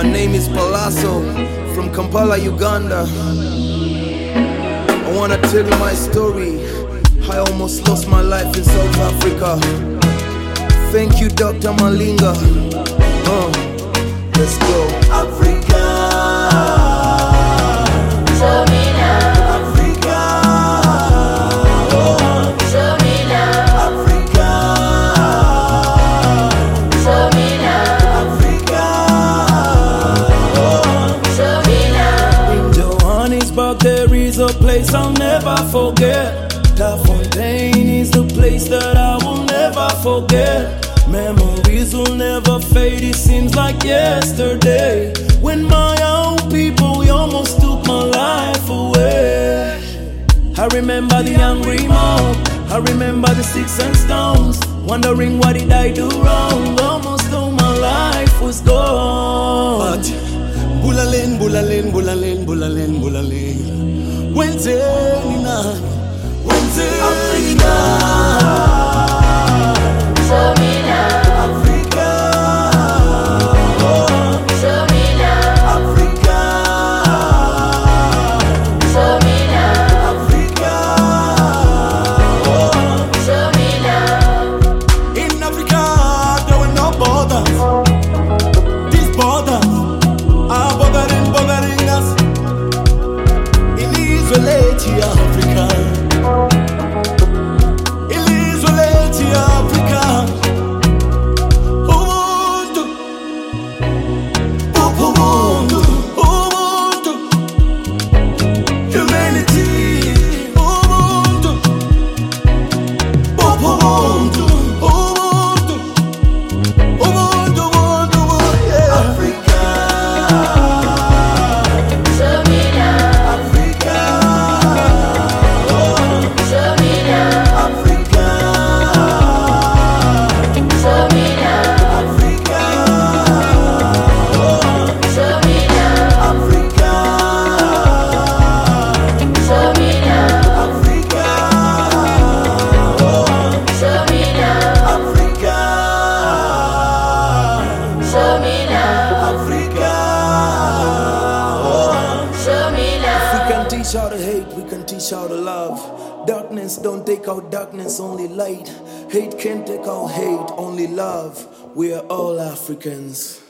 My name is Palazzo from Kampala, Uganda. I wanna tell you my story. I almost lost my life in South Africa. Thank you, Dr. Malinga. Let's go. Africa, show me love. Africa, oh, show me love. Africa, show me love. Africa, oh, show me love. In Johannesburg there is a place I'll never forget. Fontaine is the place that I will never forget. Memories will never fade, it seems like yesterday, when my own people almost took my life away. I remember the angry mob, I remember the sticks and stones, wondering what did I do wrong. Almost all my life was gone. But Bulalen, Bulalen, Bulalen, Bulalen, Bulalen, Wednesday, Africa, show me love. Africa, Oh, show me love. Africa, Show me love. Africa, Oh, show me love. in Africa there were no borders. These borders are bothering us. In Israel, Africa. Africa, Ubuntu, Ubuntu, Ubuntu, humanity, Ubuntu, Ubuntu, Ubuntu, Ubuntu, Ubuntu, yeah. Africa, Show me love. Africa, oh, Show me love. Africa. Show me love. Africa, Show me love. Africa, Show me love. Africa, Show me love. Africa, Show me love. Africa. Show me love. We can teach how to hate, we can teach how to love. Darkness don't take out darkness, only light. Hate can't take out hate, only love. We are all Africans.